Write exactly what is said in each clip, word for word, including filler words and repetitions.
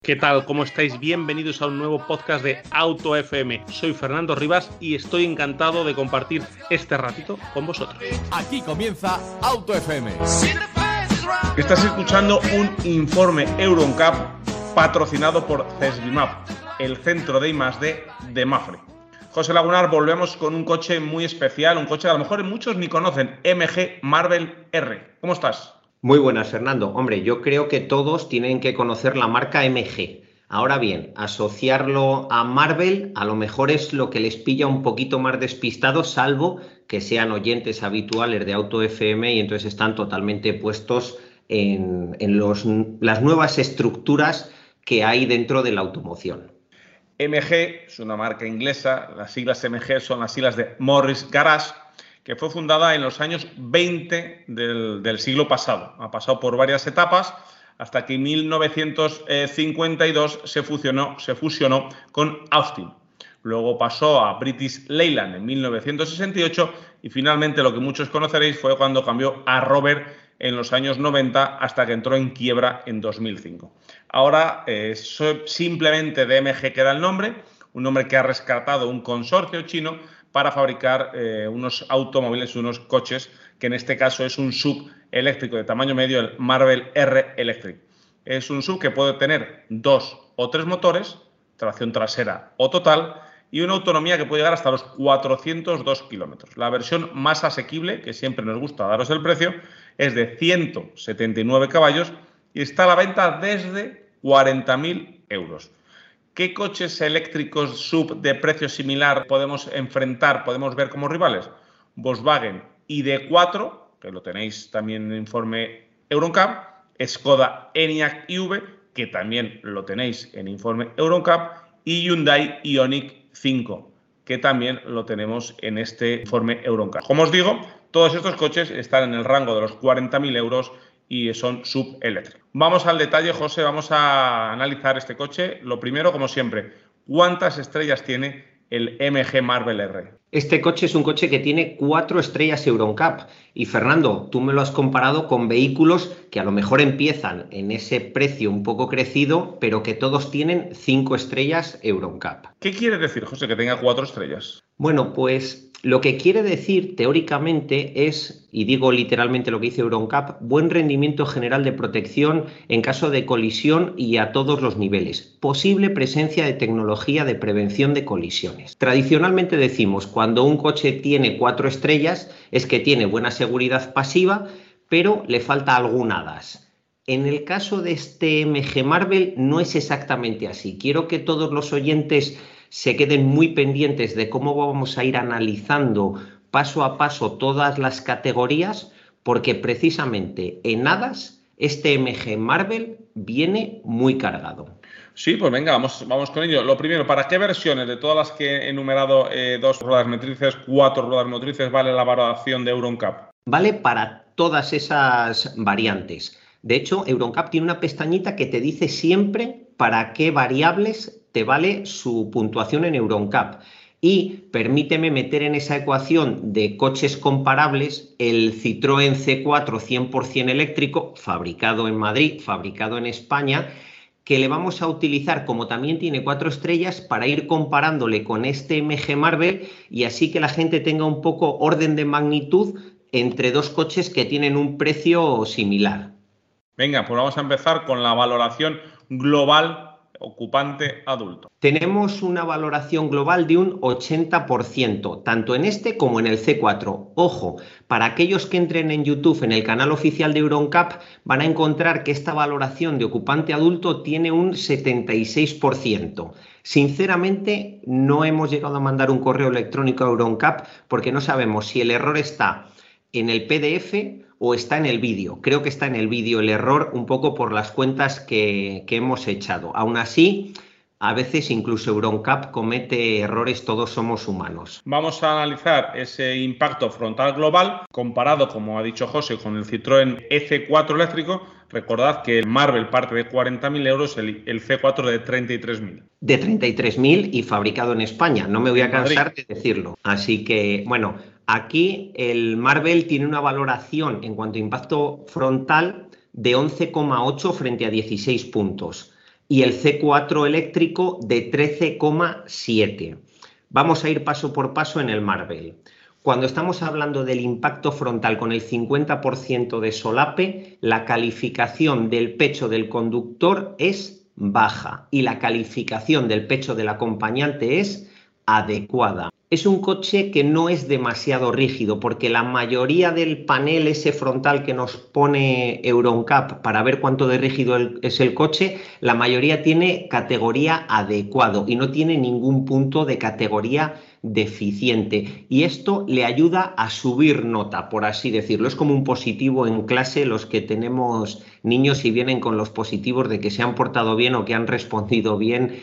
¿Qué tal? ¿Cómo estáis? Bienvenidos a un nuevo podcast de Auto F M. Soy Fernando Rivas y estoy encantado de compartir este ratito con vosotros. Aquí comienza Auto F M. Estás escuchando un informe Euro N C A P patrocinado por Cesbimap, el centro de I más D de Mapfre. José Lagunar, volvemos con un coche muy especial, un coche que a lo mejor muchos ni conocen, M G Marvel R. ¿Cómo estás? Muy buenas, Fernando. Hombre, yo creo que todos tienen que conocer la marca M G. Ahora bien, asociarlo a Marvel a lo mejor es lo que les pilla un poquito más despistados, salvo que sean oyentes habituales de Auto F M y entonces están totalmente puestos en, en los, las nuevas estructuras que hay dentro de la automoción. M G es una marca inglesa, las siglas M G son las siglas de Morris Garage, que fue fundada en los años veinte del, del siglo pasado. Ha pasado por varias etapas hasta que en mil novecientos cincuenta y dos se fusionó, se fusionó con Austin. Luego pasó a British Leyland en mil novecientos sesenta y ocho y finalmente lo que muchos conoceréis fue cuando cambió a Rover en los años noventa hasta que entró en quiebra en dos mil cinco. Ahora eh, simplemente de M G queda el nombre, un nombre que ha rescatado un consorcio chino para fabricar eh, unos automóviles, unos coches, que en este caso es un S U V eléctrico de tamaño medio, el Marvel R Electric. Es un S U V que puede tener dos o tres motores, tracción trasera o total, y una autonomía que puede llegar hasta los cuatrocientos dos kilómetros. La versión más asequible, que siempre nos gusta daros el precio, es de ciento setenta y nueve caballos y está a la venta desde cuarenta mil euros. ¿Qué coches eléctricos S U V de precio similar podemos enfrentar, podemos ver como rivales? Volkswagen I D cuatro, que lo tenéis también en el informe Euro N C A P, Skoda Enyaq I V, que también lo tenéis en informe Euro N C A P, y Hyundai Ioniq cinco, que también lo tenemos en este informe Euro N C A P. Como os digo, todos estos coches están en el rango de los cuarenta mil euros y son subeléctricos. Vamos al detalle, José, vamos a analizar este coche. Lo primero, como siempre, ¿cuántas estrellas tiene el M G Marvel R? Este coche es un coche que tiene cuatro estrellas Euro N C A P. Y Fernando, tú me lo has comparado con vehículos que a lo mejor empiezan en ese precio un poco crecido, pero que todos tienen cinco estrellas Euro N C A P. ¿Qué quiere decir, José, que tenga cuatro estrellas? Bueno, pues lo que quiere decir teóricamente es, y digo literalmente lo que dice Euro N C A P, buen rendimiento general de protección en caso de colisión y a todos los niveles. Posible presencia de tecnología de prevención de colisiones. Tradicionalmente decimos, cuando un coche tiene cuatro estrellas es que tiene buena seguridad pasiva, pero le falta algún A D A S. En el caso de este M G Marvel no es exactamente así. Quiero que todos los oyentes se queden muy pendientes de cómo vamos a ir analizando paso a paso todas las categorías, porque precisamente en A D A S este M G Marvel viene muy cargado. Sí, pues venga, vamos, vamos con ello. Lo primero, ¿para qué versiones de todas las que he enumerado, eh, dos ruedas motrices, cuatro ruedas motrices, vale la valoración de Euro N C A P? Vale para todas esas variantes. De hecho, Euro N C A P tiene una pestañita que te dice siempre para qué variables te vale su puntuación en Euro N C A P. Y permíteme meter en esa ecuación de coches comparables el Citroën C cuatro cien por ciento eléctrico, fabricado en Madrid, fabricado en España, que le vamos a utilizar, como también tiene cuatro estrellas, para ir comparándole con este M G Marvel y así que la gente tenga un poco orden de magnitud entre dos coches que tienen un precio similar. Venga, pues vamos a empezar con la valoración global ocupante adulto. Tenemos una valoración global de un ochenta por ciento, tanto en este como en el C cuatro. Ojo, para aquellos que entren en YouTube, en el canal oficial de Euro N C A P, van a encontrar que esta valoración de ocupante adulto tiene un setenta y seis por ciento. Sinceramente, no hemos llegado a mandar un correo electrónico a Euro N C A P porque no sabemos si el error está en el P D F o está en el vídeo. Creo que está en el vídeo el error, un poco por las cuentas que, que hemos echado. Aún así, a veces incluso Euro N C A P comete errores, todos somos humanos. Vamos a analizar ese impacto frontal global comparado, como ha dicho José, con el Citroën E C cuatro eléctrico. Recordad que el Marvel parte de cuarenta mil euros, el, el C cuatro de treinta y tres mil. De treinta y tres mil y fabricado en España, no me voy a cansar de decirlo. Así que, bueno, aquí el Marvel tiene una valoración en cuanto a impacto frontal de once coma ocho frente a dieciséis puntos. y el C cuatro eléctrico de trece coma siete. Vamos a ir paso por paso en el Marvel. Cuando estamos hablando del impacto frontal con el cincuenta por ciento de solape, la calificación del pecho del conductor es baja y la calificación del pecho del acompañante es adecuada. Es un coche que no es demasiado rígido porque la mayoría del panel ese frontal que nos pone EuroNCAP para ver cuánto de rígido es el coche, la mayoría tiene categoría adecuado y no tiene ningún punto de categoría deficiente, y esto le ayuda a subir nota, por así decirlo. Es como un positivo en clase, los que tenemos niños y vienen con los positivos de que se han portado bien o que han respondido bien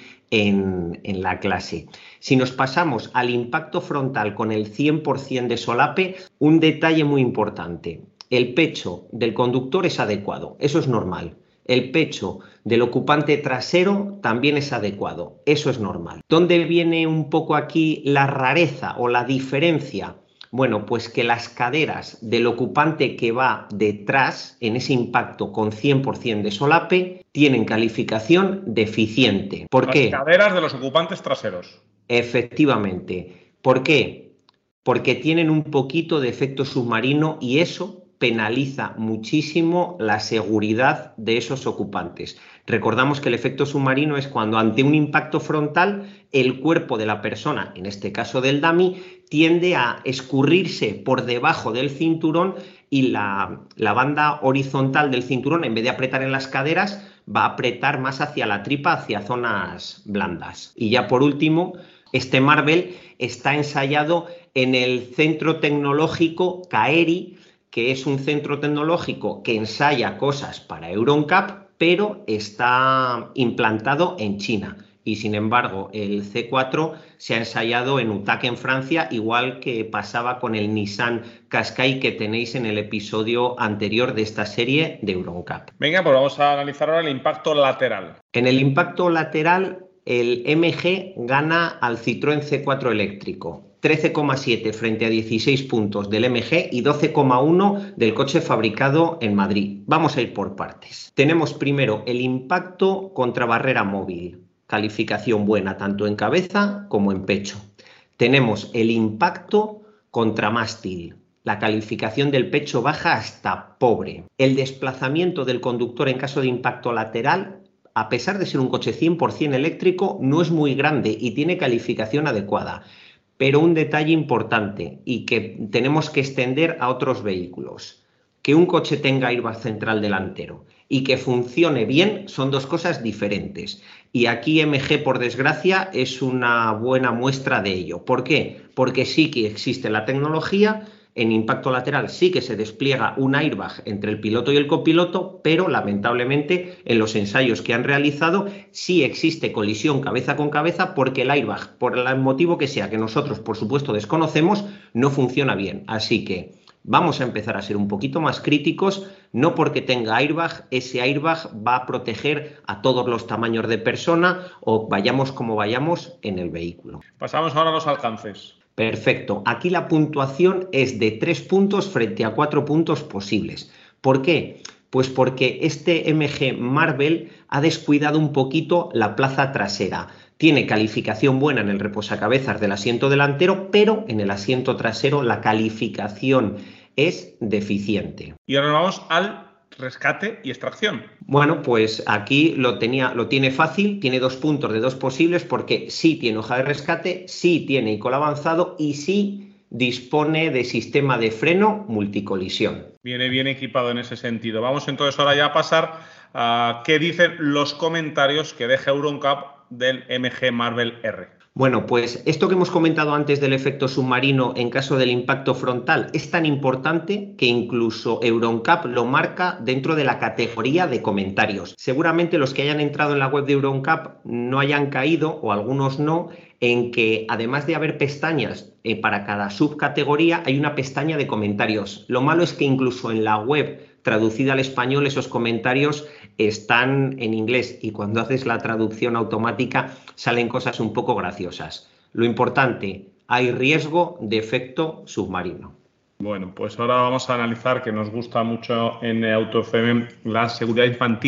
en, en la clase. Si nos pasamos al impacto frontal con el cien por cien de solape, un detalle muy importante: el pecho del conductor es adecuado, eso es normal. El pecho del ocupante trasero también es adecuado, eso es normal. ¿Dónde viene un poco aquí la rareza o la diferencia? Bueno, pues que las caderas del ocupante que va detrás en ese impacto con cien por cien de solape tienen calificación deficiente. ¿Por qué? Las caderas de los ocupantes traseros. Efectivamente. ¿Por qué? Porque tienen un poquito de efecto submarino y eso penaliza muchísimo la seguridad de esos ocupantes. Recordamos que el efecto submarino es cuando ante un impacto frontal el cuerpo de la persona, en este caso del dummy, tiende a escurrirse por debajo del cinturón y la, la banda horizontal del cinturón, en vez de apretar en las caderas, va a apretar más hacia la tripa, hacia zonas blandas. Y ya por último, este Marvel está ensayado en el Centro Tecnológico CAERI, que es un centro tecnológico que ensaya cosas para EuroNCAP, pero está implantado en China. Y sin embargo, el C cuatro se ha ensayado en Utac, en Francia, igual que pasaba con el Nissan Qashqai que tenéis en el episodio anterior de esta serie de EuroNCAP. Venga, pues vamos a analizar ahora el impacto lateral. En el impacto lateral, el M G gana al Citroën C cuatro eléctrico. trece coma siete frente a dieciséis puntos del M G y doce coma uno del coche fabricado en Madrid. Vamos a ir por partes. Tenemos primero el impacto contra barrera móvil. Calificación buena tanto en cabeza como en pecho. Tenemos el impacto contra mástil. La calificación del pecho baja hasta pobre. El desplazamiento del conductor en caso de impacto lateral, a pesar de ser un coche cien por cien eléctrico, no es muy grande y tiene calificación adecuada. Pero un detalle importante y que tenemos que extender a otros vehículos: que un coche tenga airbag central delantero y que funcione bien son dos cosas diferentes. Y aquí M G, por desgracia, es una buena muestra de ello. ¿Por qué? Porque sí que existe la tecnología. En impacto lateral sí que se despliega un airbag entre el piloto y el copiloto, pero lamentablemente en los ensayos que han realizado sí existe colisión cabeza con cabeza porque el airbag, por el motivo que sea, que nosotros por supuesto desconocemos, no funciona bien. Así que vamos a empezar a ser un poquito más críticos. No porque tenga airbag, ese airbag va a proteger a todos los tamaños de persona o vayamos como vayamos en el vehículo. Pasamos ahora a los alcances. Perfecto. Aquí la puntuación es de tres puntos frente a cuatro puntos posibles. ¿Por qué? Pues porque este M G Marvel ha descuidado un poquito la plaza trasera. Tiene calificación buena en el reposacabezas del asiento delantero, pero en el asiento trasero la calificación es deficiente. Y ahora vamos al rescate y extracción. Bueno, pues aquí lo, tenía, lo tiene fácil, tiene dos puntos de dos posibles porque sí tiene hoja de rescate, sí tiene I C O L avanzado y sí dispone de sistema de freno multicolisión. Viene bien equipado en ese sentido. Vamos entonces ahora ya a pasar a qué dicen los comentarios que deja EuroNCAP del M G Marvel R. Bueno, pues esto que hemos comentado antes del efecto submarino en caso del impacto frontal es tan importante que incluso EuroNCAP lo marca dentro de la categoría de comentarios. Seguramente los que hayan entrado en la web de EuroNCAP no hayan caído, o algunos no, en que además de haber pestañas eh, para cada subcategoría, hay una pestaña de comentarios. Lo malo es que incluso en la web traducida al español esos comentarios están en inglés y cuando haces la traducción automática salen cosas un poco graciosas. Lo importante, hay riesgo de efecto submarino. Bueno, pues ahora vamos a analizar, que nos gusta mucho en AutoFM, la seguridad infantil.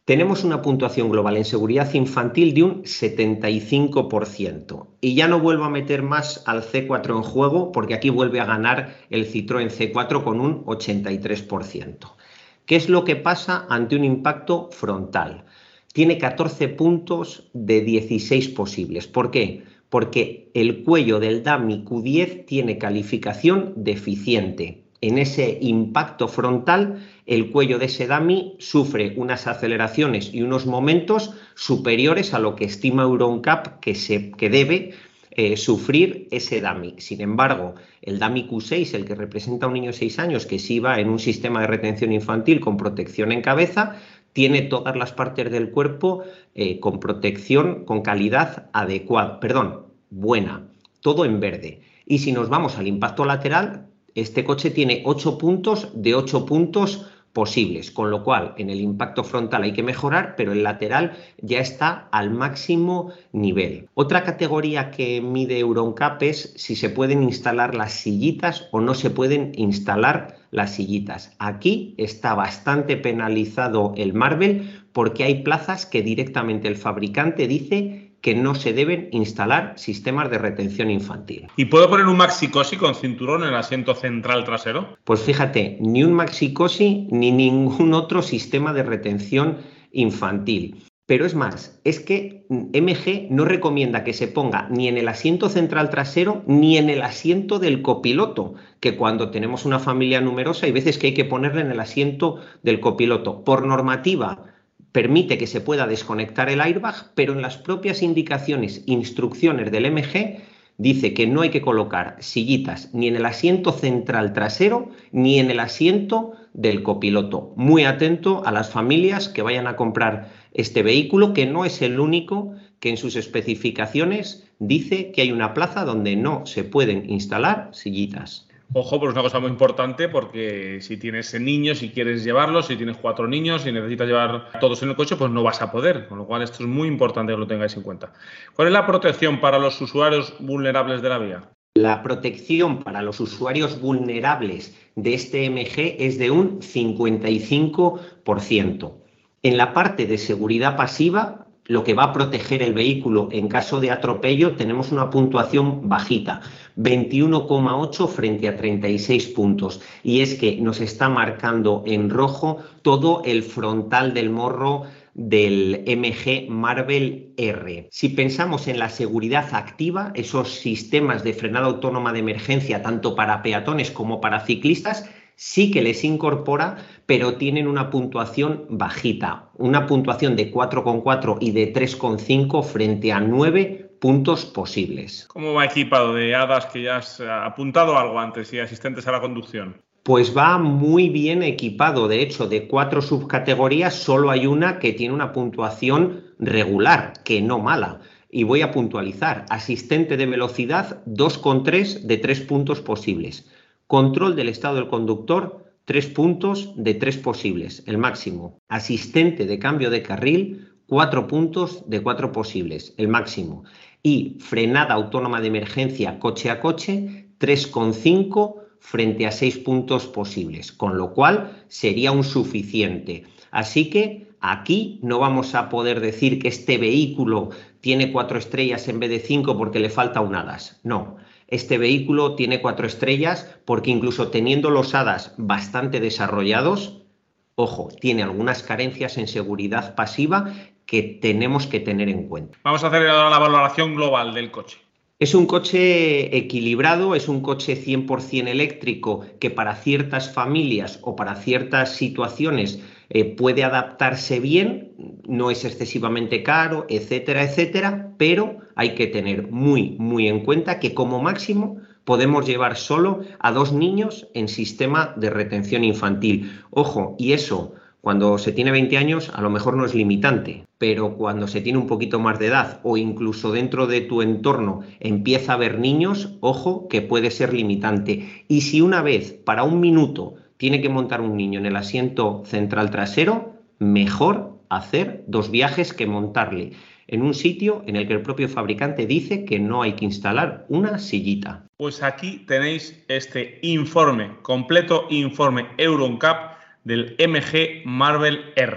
tenemos una puntuación global en seguridad infantil de un setenta y cinco por ciento. Y ya no vuelvo a meter más al ce cuatro en juego porque aquí vuelve a ganar el Citroën ce cuatro con un ochenta y tres por ciento. ¿Qué es lo que pasa ante un impacto frontal? Tiene catorce puntos de dieciséis posibles. ¿Por qué? Porque el cuello del dummy Q diez tiene calificación deficiente. En ese impacto frontal, el cuello de ese dummy sufre unas aceleraciones y unos momentos superiores a lo que estima EuroNCAP que, se, que debe eh, sufrir ese dummy. Sin embargo, el dummy Q seis, el que representa a un niño de seis años que sí va en un sistema de retención infantil con protección en cabeza, tiene todas las partes del cuerpo eh, con protección, con calidad adecuada, perdón, buena, todo en verde. Y si nos vamos al impacto lateral, este coche tiene ocho puntos de ocho puntos posibles, con lo cual en el impacto frontal hay que mejorar, pero el lateral ya está al máximo nivel. Otra categoría que mide EuroNCAP es si se pueden instalar las sillitas o no se pueden instalar las sillitas. Aquí está bastante penalizado el Marvel porque hay plazas que directamente el fabricante dice que no se deben instalar sistemas de retención infantil. ¿Y puedo poner un Maxi Cosi con cinturón en el asiento central trasero? Pues fíjate, ni un Maxi Cosi ni ningún otro sistema de retención infantil. Pero es más, es que M G no recomienda que se ponga ni en el asiento central trasero ni en el asiento del copiloto, que cuando tenemos una familia numerosa hay veces que hay que ponerle en el asiento del copiloto. Por normativa, permite que se pueda desconectar el airbag, pero en las propias indicaciones, instrucciones del M G, dice que no hay que colocar sillitas ni en el asiento central trasero ni en el asiento del copiloto. Muy atento a las familias que vayan a comprar este vehículo, que no es el único que en sus especificaciones dice que hay una plaza donde no se pueden instalar sillitas. Ojo, pero es una cosa muy importante porque si tienes niños, si quieres llevarlos, si tienes cuatro niños y necesitas llevar a todos en el coche, pues no vas a poder. Con lo cual esto es muy importante que lo tengáis en cuenta. ¿Cuál es la protección para los usuarios vulnerables de la vía? La protección para los usuarios vulnerables de este M G es de un cincuenta y cinco por ciento. En la parte de seguridad pasiva, lo que va a proteger el vehículo en caso de atropello, tenemos una puntuación bajita, veintiuno coma ocho frente a treinta y seis puntos. Y es que nos está marcando en rojo todo el frontal del morro del M G Marvel R. Si pensamos en la seguridad activa, esos sistemas de frenada autónoma de emergencia, tanto para peatones como para ciclistas, sí que les incorpora, pero tienen una puntuación bajita, una puntuación de cuatro coma cuatro y de tres coma cinco frente a nueve puntos posibles. ¿Cómo va equipado de hadas que ya has apuntado algo antes y asistentes a la conducción? Pues va muy bien equipado. De hecho, de cuatro subcategorías solo hay una que tiene una puntuación regular, que no mala. Y voy a puntualizar. Asistente de velocidad dos coma tres de tres puntos posibles. Control del estado del conductor, tres puntos de tres posibles, el máximo. Asistente de cambio de carril, cuatro puntos de cuatro posibles, el máximo. Y frenada autónoma de emergencia coche a coche, tres coma cinco frente a seis puntos posibles, con lo cual sería un suficiente. Así que aquí no vamos a poder decir que este vehículo tiene cuatro estrellas en vez de cinco porque le falta un hadas. No. Este vehículo tiene cuatro estrellas porque incluso teniendo los hadas bastante desarrollados, ojo, tiene algunas carencias en seguridad pasiva que tenemos que tener en cuenta. Vamos a hacer ahora la valoración global del coche. Es un coche equilibrado, es un coche cien por cien eléctrico que para ciertas familias o para ciertas situaciones eh, puede adaptarse bien, no es excesivamente caro, etcétera, etcétera, pero hay que tener muy, muy en cuenta que como máximo podemos llevar solo a dos niños en sistema de retención infantil. Ojo, y eso, cuando se tiene veinte años a lo mejor no es limitante, pero cuando se tiene un poquito más de edad o incluso dentro de tu entorno empieza a haber niños, ojo que puede ser limitante. Y si una vez para un minuto tiene que montar un niño en el asiento central trasero, mejor hacer dos viajes que montarle en un sitio en el que el propio fabricante dice que no hay que instalar una sillita. Pues aquí tenéis este informe, completo informe EuroNCAP del M G Marvel R.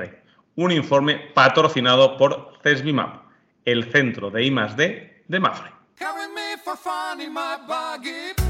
un informe patrocinado por CESBIMAP, el centro de I más D de Mafre.